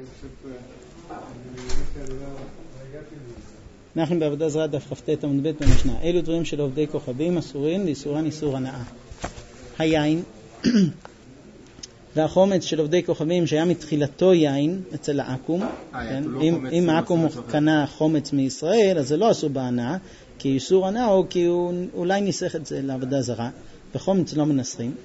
אנחנו בעבודה זרה דף כ"ט עמוד ב' במשנה. אלו דברים של עובדי כוכבים אסורים ואיסורן איסור הנאה. היין והחומץ של עובדי כוכבים שהיה מתחילתו יין אצל העקום, אם העקום קנה חומץ מישראל אז זה לא אסור בהנאה, כי איסור הנאה או כי הוא אולי ניסח את זה לעבודה זרה, וחומץ לא מנסרים.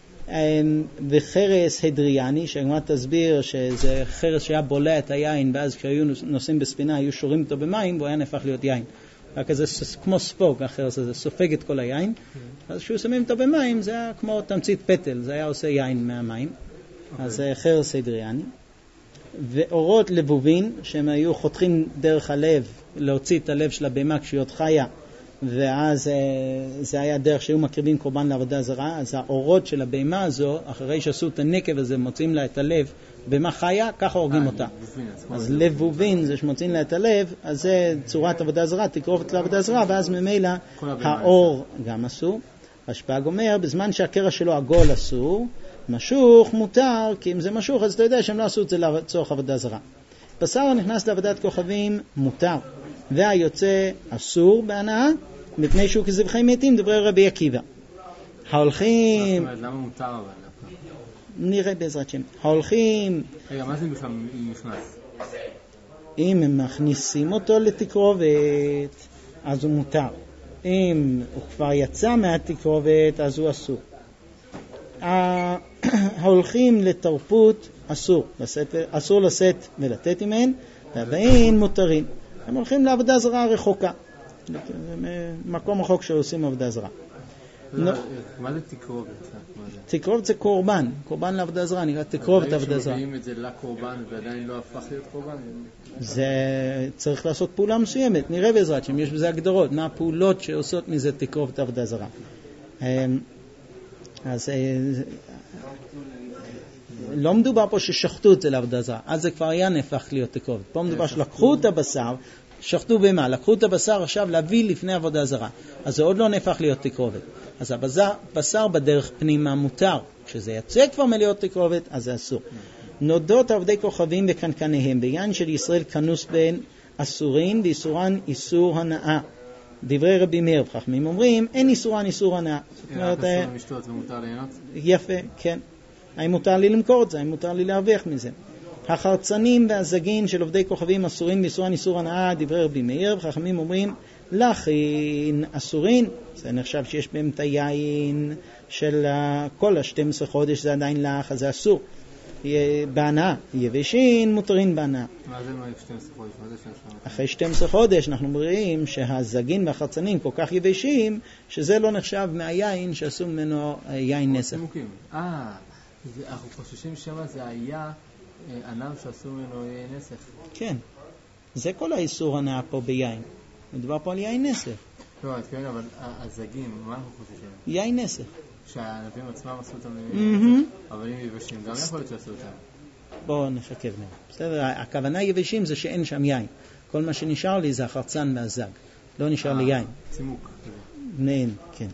וחרס הדריאני, שהגמרא תסביר שזה חרס שהיה בולע את היין, ואז כשהיו נוסעים בספינה היו שורים אותו במים והוא היה נהפך להיות יין. רק זה כמו ספוג, החרס הזה סופג את כל היין, אז כשהוא שמים אותו במים זה היה כמו תמצית פטל, זה היה עושה יין מהמים. אז זה חרס הדריאני. ואורות לבובין, שהם היו חותכים דרך הלב, להוציא את הלב של הבהמה כשהיא עוד חיה, ואז זה היה דרך שהיו מקריבים קורבן לעבודה זרה. אז האורות של הבהמה הזו, אחרי שעשו את הנקב הזה, מוצאים לה את הלב, בהמה חיה, ככה הורגים אותה. אז לבובין זה שמוצאים לה את הלב, אז זה צורת עבודה זרה, תקרוב לעבודה זרה, ואז ממילא האור גם אסור. השפעה אומר, בזמן שהקרע שלו עגול אסור, משוך מותר, כי אם זה משוך אז אתה יודע שהם לא עשו את זה לצורך עבודה זרה. בשר נכנס לעבודת כוכבים מותר, והיוצא אסור בהנאה, מפני שהוא כזבחי מתים, דברי רבי עקיבא. ההולכים... למה מותר אבל? נראה בעזרת שם. ההולכים... רגע, מה זה בכלל נכנס? אם הם מכניסים אותו לתקרובת, אז הוא מותר. אם הוא כבר יצא מהתקרובת, אז הוא אסור. ההולכים לתרפות אסור. אסור לשאת ולתת אימן, והבאים מותרים. הם הולכים לעבודה זרה רחוקה. מקום רחוק שעושים עבודה זרה. מה זה תקרובת? תקרובת זה קורבן. קורבן לעבודה זרה, נקרא תקרובת עבודה זרה. שמביאים את זה לקורבן ועדיין לא הפך להיות קורבן? זה צריך לעשות פעולה מסוימת. נראה בעזרת שם, יש בזה הגדרות. מה הפעולות שעושות מזה תקרובת עבודה זרה. אז לא מדובר פה ששחטו את זה לעבודה זרה, אז זה כבר היה נהפך להיות תקרובת. פה מדובר שלקחו את הבשר, שחטו במה? לקחו את הבשר עכשיו להביא לפני עבודה זרה, אז זה עוד לא נהפך להיות תקרובת. אז הבשר בדרך פנימה מותר, כשזה יצא כבר מלהיות תקרובת, אז זה אסור. נודות עובדי כוכבים וקנקניהם, בעניין של ישראל כנוס בין אסורין ואיסורן איסור הנאה. דברי רבי מאיר חכמים אומרים, אין איסורן איסור הנאה. אסור משתות ומותר ליהנות? יפה, כן. האם מותר לי למכור את זה? האם מותר לי להרוויח מזה? החרצנים והזגין של עובדי כוכבים אסורים באיסורן איסור הנאה, דברי רבי מאיר חכמים אומרים, לכין אסורין, זה נחשב שיש בהם את היין של כל ה-12 חודש, זה עדיין לך, אז זה אסור. בהנאה, יבשין מותרין בהנאה. מה זה 12 חודש? מה זה 12 חודש? אחרי 12 חודש אנחנו רואים שהזגין והחרצנים כל כך יבשים, שזה לא נחשב מהיין שעשו ממנו יין נסך. אנחנו חוששים שמה זה היה ענב שעשו ממנו יין נסך. כן, זה כל האיסור הנאה פה ביין. מדובר פה על יין נסך. לא, כן, אבל הזגים, מה אנחנו חוששים? יין נסך. שהענבים עצמם עשו אותם אבל אם יבשים, גם יכול להיות שעשו אותם. בואו נחכה בנהם. בסדר, הכוונה יבשים זה שאין שם יין. כל מה שנשאר לי זה החרצן והזג. לא נשאר לי יין. צימוק. נהן, כן.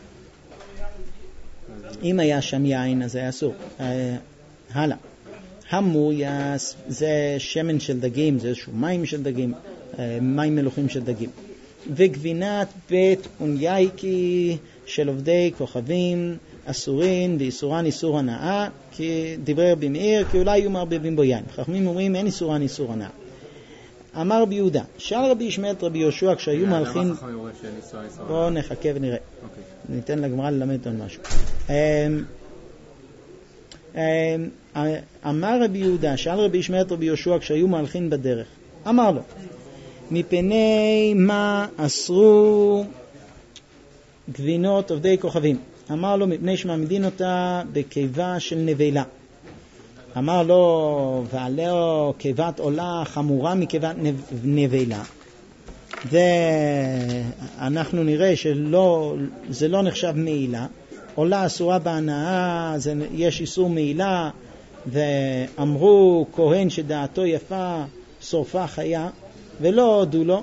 אם היה שם יין אז היה אסור. הלאה. המויס זה שמן של דגים, זה איזשהו מים של דגים, מים מלוחים של דגים. וגבינת בית אונייקי של עובדי כוכבים אסורין ואיסורן איסור הנאה, כי דברי רבי מאיר, כי אולי יהיו מערבבים בו יין. חכמים אומרים אין איסורן איסור הנאה. אמר רבי יהודה, שאל רבי ישמעאל רבי יהושע כשהיו מהלכים, בואו נחכה ונראה, ניתן לגמרא ללמד אותנו משהו. אמר רבי יהודה, שאל רבי ישמעאל רבי יהושע כשהיו מהלכים בדרך, אמר לו, מפני מה אסרו גבינות עובדי כוכבים? אמר לו, מפני שמעמידין אותה בקיבה של נבלה. אמר לו, ועליה קיבת עולה חמורה מקיבת נבלה. ואנחנו נראה שזה לא נחשב מעילה. עולה אסורה בהנאה, יש איסור מעילה, ואמרו כהן שדעתו יפה שורפה חיה, ולא הודו לו.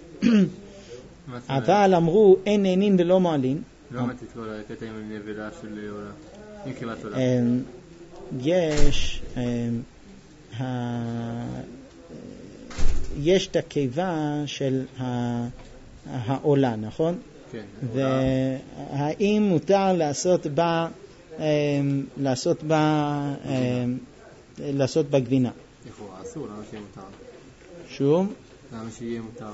אבל אמרו אין נהנין ולא מעלין. לא מתית לו לקטע עם נבלה של עולה, עם קיבת עולה. יש יש את הקיבה של העולה, נכון? כן. והאם מותר לעשות בה גבינה? לכאורה אסור, למה שיהיה מותר? שום? למה שיהיה מותר?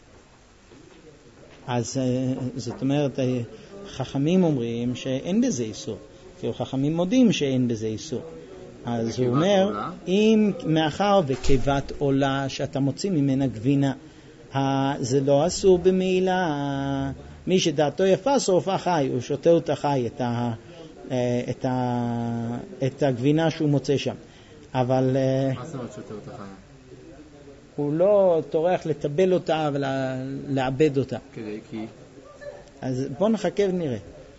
אז זאת אומרת, חכמים אומרים שאין בזה איסור. כאילו חכמים מודים שאין בזה איסור. אז הוא אומר, אם מאחר וקיבת עולה שאתה מוציא ממנה גבינה, זה לא אסור במעילה. מי שדעתו יפה שורפה חי, הוא שותה אותה חי, את הגבינה שהוא מוצא שם. אבל מה זאת אומרת שותה אותה חי? הוא לא טורח לטבל אותה ולעבד אותה. כי? אז בוא נחכה ונראה.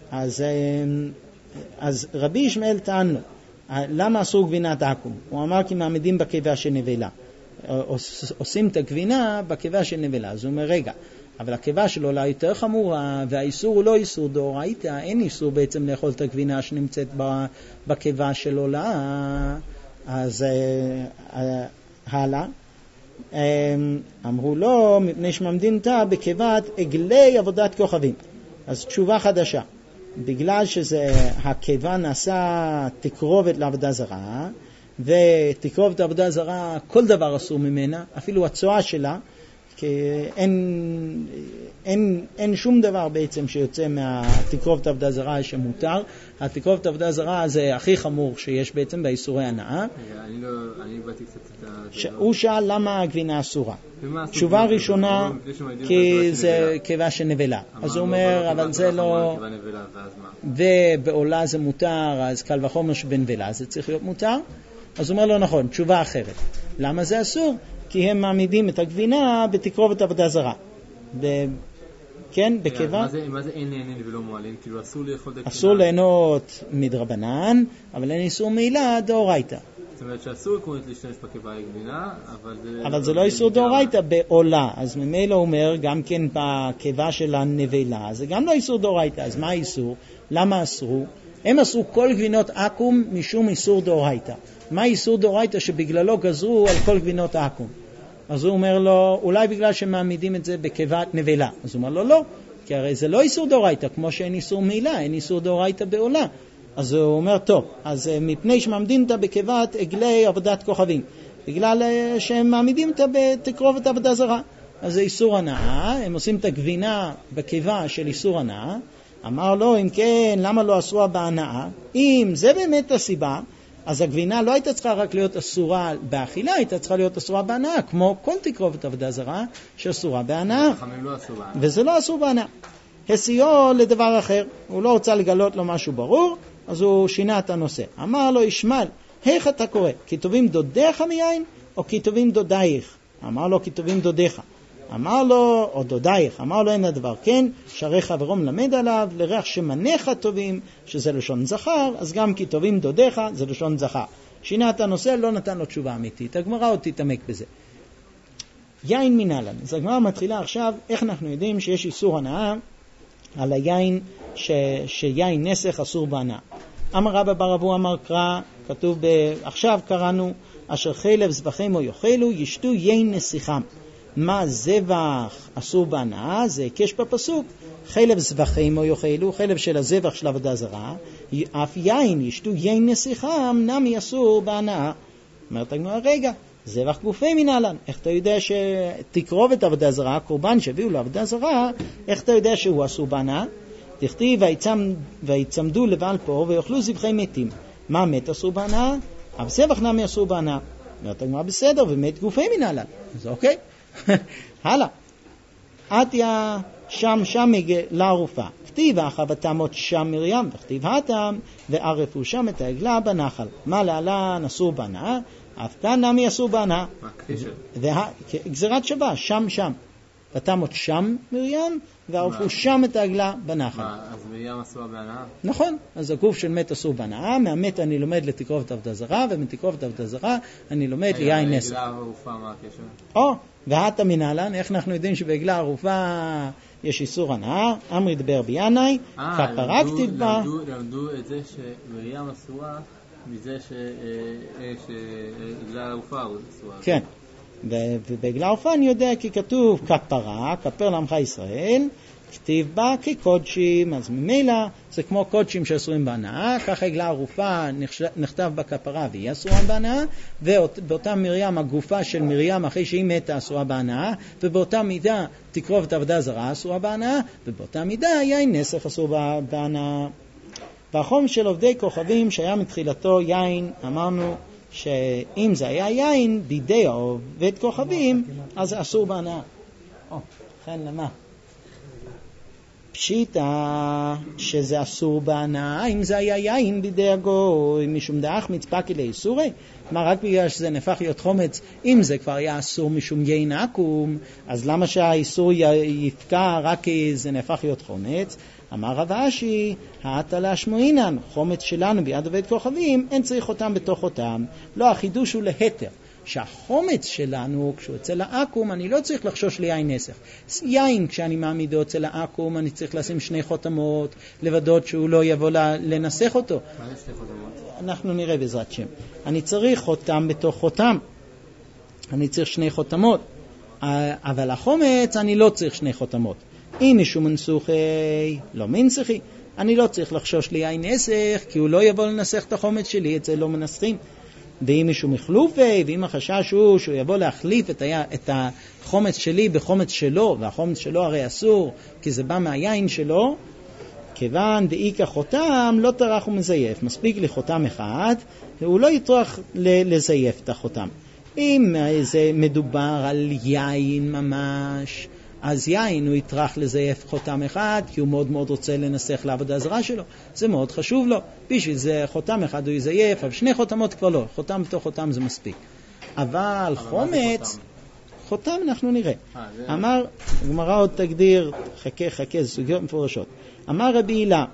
אז רבי ישמעאל טען לו, למה אסור גבינת עקום? הוא אמר כי מעמידים בקיבה שנבלה. עושים את הגבינה בקיבה שנבלה. אז הוא אומר, רגע, אבל הקיבה שלו לה יותר חמורה, והאיסור הוא לא איסור דאורייתא, אין איסור בעצם לאכול את הגבינה שנמצאת בקיבה שלו לה. אז הלאה. אמרו לו, מפני שמעמידים אותה בקיבת עגלי עבודת כוכבים. אז תשובה חדשה. בגלל שזה הקיבה נעשה תקרובת לעבודה זרה, ותקרובת לעבודה זרה כל דבר אסור ממנה, אפילו הצועה שלה, כי אין שום דבר בעצם שיוצא מהתקרובת לעבודה זרה שמותר. התקרובת לעבודה זרה זה הכי חמור שיש בעצם באיסורי הנאה. אני באתי קצת הוא שאל למה הגבינה אסורה. תשובה ראשונה, כי זה קיבה שנבלה. אז הוא אומר, אבל זה לא... ובעולה זה מותר, אז קל וחומר שבנבלה זה צריך להיות מותר. אז הוא אומר לו, נכון, תשובה אחרת. למה זה אסור? כי הם מעמידים את הגבינה בתקרובת עבודה זרה. כן, בקיבה. מה זה אין נהנין ולא מועלין? כאילו אסור לאכול את הגבינה? אסור ליהנות מדרבנן, אבל אין איסור מעילה דאורייתא. זאת אומרת שאסור עקרונית להשתמש בקיבה גבינה, אבל זה לא איסור דאורייתא בעולה. אז ממילא הוא אומר, גם כן בקיבה של הנבלה, זה גם לא איסור דאורייתא. אז מה האיסור? למה אסרו? הם אסרו כל גבינות עקום משום איסור דאורייתא. מה איסור דאורייתא שבגללו גזרו על כל גבינות העקום? אז הוא אומר לו, אולי בגלל שמעמידים את זה בקיבת נבלה. אז הוא אומר לו, לא, כי הרי זה לא איסור דאורייתא, כמו שאין איסור מעילה, אין איסור דאורייתא בעולה. אז הוא אומר, טוב, אז מפני שמעמידים אותה בקיבת עגלי עבודת כוכבים, בגלל שהם מעמידים אותה בתקרובת עבודה זרה. אז זה איסור הנאה, הם עושים את הגבינה בקיבה של איסור הנאה. אמר לו, אם כן, למה לא אסורה בהנאה? אם זה באמת הסיבה, אז הגבינה לא הייתה צריכה רק להיות אסורה באכילה, הייתה צריכה להיות אסורה בהנאה, כמו כל תקרובת עבודה זרה שאסורה בהנאה. וזה לא אסור בהנאה. הסיעו לדבר אחר, הוא לא רוצה לגלות לו משהו ברור, אז הוא שינה את הנושא. אמר לו, ישמעאל, איך אתה קורא? כתובים דודיך מיין או כתובים דודייך? אמר לו, כתובים דודיך. אמר לו, או דודייך, אמר לו, אין הדבר כן, שריך ורום למד עליו, לריח שמניך טובים, שזה לשון זכר, אז גם כי טובים דודיך, זה לשון זכר. שינה את הנושא, לא נתן לו תשובה אמיתית. הגמרא עוד תתעמק בזה. יין מנהלן. אז הגמרא מתחילה עכשיו, איך אנחנו יודעים שיש איסור הנאה על היין, שיין נסך אסור בהנאה. אמר רבא בר אבו אמר קרא, כתוב עכשיו קראנו, אשר חלב זבחים או יאכלו, ישתו יין נסיכם. מה זבח אסור בהנאה? זה הקש בפסוק. חלב זבחים או יאכלו, חלב של הזבח של עבודה זרה, אף יין ישתו יין נסיכם, נמי אסור בהנאה. אומרת הגמרא, רגע, זבח גופי מנהלן. איך אתה יודע שתקרובת עבודה זרה, קורבן שהביאו לעבודה זרה, איך אתה יודע שהוא אסור בהנאה? תכתיב ויצמדו לבעל פור ויאכלו זבחי מתים. מה מת אסור בהנאה? אף זבח נמי אסור בהנאה. אומרת הגמרא, בסדר, ומת גופי מנהלן. אז אוקיי. הלאה. עתיה שם לערופה. כתיב החבטמות שם מרים, וכתיב התם, וערפו שם את העגלה בנחל. מה להלן אסור בהנאה? אף כאן נמי אסור בהנאה. גזירת שווה, שם. ותמות שם מרים, וערפו שם את העגלה בנחל. אז מרים אסורה בהנאה? נכון, אז הגוף של מת אסור בהנאה, מהמת אני לומד לתקרובת עבודה זרה, ומתקרובת עבודה זרה אני לומד ליין נסך. עגלה ערופה, מה הקשר? והתה מנהלן, איך אנחנו יודעים שבעגלה ערופה יש איסור הנאה? אמרי דבר בינאי, כפרה כתיב בה. למדו את זה שמרים אסורה מזה שעגלה ערופה אסורה. כן, ובעגל הערפה אני יודע כי כתוב כפרה, כפר לעמך ישראל, כתיב בה כקודשים, אז ממילא זה כמו קודשים שאסורים בהנאה, ככה עגלה ערופה נכתב בכפרה והיא אסורה בהנאה, ובאותה מרים הגופה של מרים אחרי שהיא מתה אסורה בהנאה, ובאותה מידה תקרוב את עבודה זרה אסורה בהנאה, ובאותה מידה יין נסך אסור בהנאה. והחום של עובדי כוכבים שהיה מתחילתו יין, אמרנו שאם זה היה יין בידי עובד כוכבים אז זה אסור בהנאה. כן, למה? פשיטה שזה אסור בהנאה אם זה היה יין בידי הגוי משום דאח מצפקי לאיסורי, מה רק בגלל שזה נהפך להיות חומץ, אם זה כבר היה אסור משום יין עקום, אז למה שהאיסור יפקע רק כי זה נהפך להיות חומץ? אמר רב אשי, האתה להשמועינן, חומץ שלנו ביד עובד כוכבים, אין צריך אותם בתוך אותם, לא, החידוש הוא להתר. שהחומץ שלנו, כשהוא אצל העקום, אני לא צריך לחשוש ליין נסך. יין, כשאני מעמידו אצל העקום, אני צריך לשים 2 חותמות, לוודות שהוא לא יבוא לנסח אותו. מה זה 2 חותמות? אנחנו נראה בעזרת שם. אני צריך חותם בתוך חותם. אני צריך 2 חותמות. אבל החומץ, אני לא צריך 2 חותמות. אם מישהו מנסוחי, לא מנסחי. אני לא צריך לחשוש ליין נסך, כי הוא לא יבוא לנסח את החומץ שלי, את זה לא מנסחים. ואם מישהו מחלופי, ואם החשש הוא שהוא יבוא להחליף את החומץ שלי בחומץ שלו, והחומץ שלו הרי אסור, כי זה בא מהיין שלו, כיוון דאיקה חותם לא טרח ומזייף, מספיק לי חותם אחד, והוא לא יטרח לזייף את החותם. אם זה מדובר על יין ממש, אז יין הוא יטרח לזייף חותם אחד, כי הוא מאוד מאוד רוצה לנסח לעבודה זרה שלו. זה מאוד חשוב לו. בשביל זה חותם אחד הוא יזייף, אבל 2 חותמות כבר לא. חותם בתוך חותם זה מספיק. אבל חומץ, חותם אנחנו נראה. אמר, הגמרא עוד תגדיר, חכה, זה סוגיות מפורשות. אמר רבי הילה,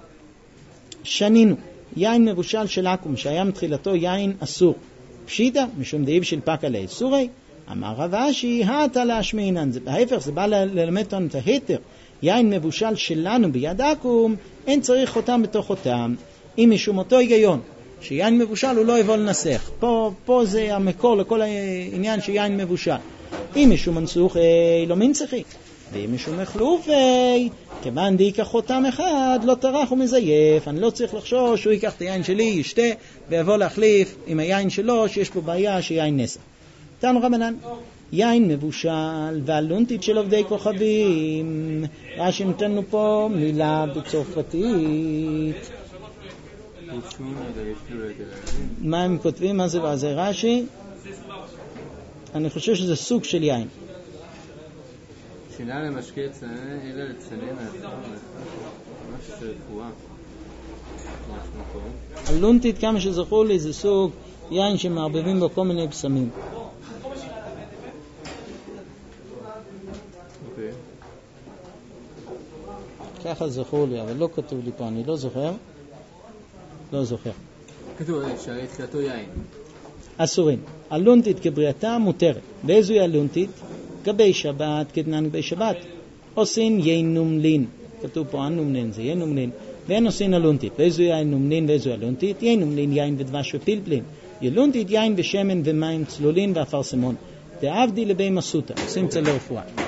שנינו, יין מבושל של עקום, שהיה מתחילתו יין אסור. פשיטה, משום דאיב של פקה לאיסורי, אמר רב אשי, האתה להשמעינן, ההפך, זה בא ללמד אותנו את ההיתר. יין מבושל שלנו ביד עקום, אין צריך אותם בתוך אותם. אם משום אותו היגיון, שיין מבושל הוא לא יבוא לנסח. פה זה המקור לכל העניין שיין מבושל. אם משום מנסוחי, לא מנצחי. ואם משום מחלופי, כיוון דיקח אותם אחד, לא טרח ומזייף. אני לא צריך לחשוש שהוא ייקח את היין שלי, ישתה, ויבוא להחליף עם היין שלו, שיש פה בעיה שיין נסח. תנו רבנן, יין מבושל והלונטית של עובדי כוכבים. רש"י נותן לנו פה מילה בצרפתית. מה הם כותבים? מה זה? זה רש"י? אני חושב שזה סוג של יין. שינה למשקה צנן, אלא לצנן מאחר ממש רפואה. הלונטית, כמה שזכור לי, זה סוג יין שמערבבים בו כל מיני פסמים. ככה זכור לי, אבל לא כתוב לי פה, אני לא זוכר. כתוב שהרי תחילתו יין. אסורים. הלונטית כבריאתה מותרת. באיזו היא הלונטית? גבי שבת, כדנן גבי שבת. עושים יין נומלין. כתוב פה הנומלין, זה יין נומלין. ואין עושים הלונטית. באיזו היא הנומלין ואיזו היא הלונטית? יין נומלין, יין ודבש ופלפלין. ילונטית יין ושמן ומים צלולין ואפרסמון. דאבדי לבי מסוטה. עושים צל לרפואה.